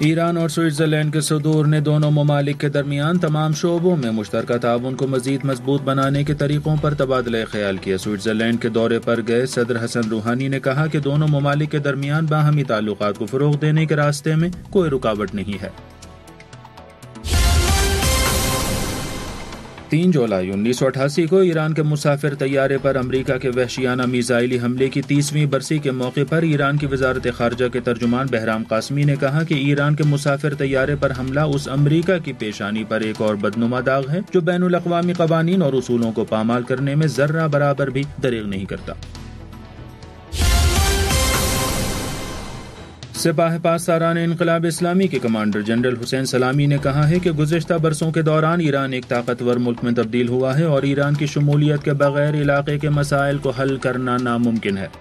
ایران اور سوئٹزرلینڈ کے صدور نے دونوں ممالک کے درمیان تمام شعبوں میں مشترکہ تعاون کو مزید مضبوط بنانے کے طریقوں پر تبادلہ خیال کیا۔ سوئٹزرلینڈ کے دورے پر گئے صدر حسن روحانی نے کہا کہ دونوں ممالک کے درمیان باہمی تعلقات کو فروغ دینے کے راستے میں کوئی رکاوٹ نہیں ہے۔ 3 جولائی 1988 کو ایران کے مسافر طیارے پر امریکہ کے وحشیانہ میزائلی حملے کی 30ویں برسی کے موقع پر ایران کی وزارت خارجہ کے ترجمان بہرام قاسمی نے کہا کہ ایران کے مسافر طیارے پر حملہ اس امریکہ کی پیشانی پر ایک اور بدنما داغ ہے جو بین الاقوامی قوانین اور اصولوں کو پامال کرنے میں ذرہ برابر بھی دریغ نہیں کرتا۔ سپاہ پاسداران انقلاب اسلامی کے کمانڈر جنرل حسین سلامی نے کہا ہے کہ گزشتہ برسوں کے دوران ایران ایک طاقتور ملک میں تبدیل ہوا ہے اور ایران کی شمولیت کے بغیر علاقے کے مسائل کو حل کرنا ناممکن ہے۔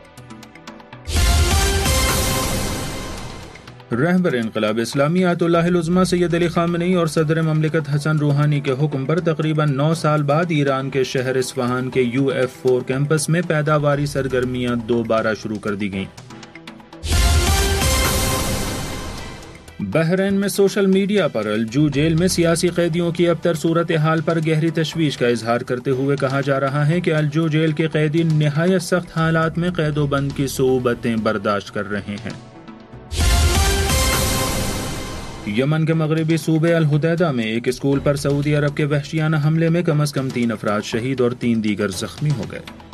رہبر انقلاب اسلامی آیت اللہ العظمیٰ سید علی خامنئی اور صدر مملکت حسن روحانی کے حکم پر تقریباً 9 سال بعد ایران کے شہر اصفہان کے UF4 کیمپس میں پیداواری سرگرمیاں دوبارہ شروع کر دی گئیں۔ بحرین میں سوشل میڈیا پر الجو جیل میں سیاسی قیدیوں کی ابتر صورتحال پر گہری تشویش کا اظہار کرتے ہوئے کہا جا رہا ہے کہ الجو جیل کے قیدی نہایت سخت حالات میں قید و بند کی صعوبتیں برداشت کر رہے ہیں۔ یمن کے مغربی صوبے الحدیدہ میں ایک اسکول پر سعودی عرب کے وحشیانہ حملے میں کم از کم 3 افراد شہید اور 3 دیگر زخمی ہو گئے۔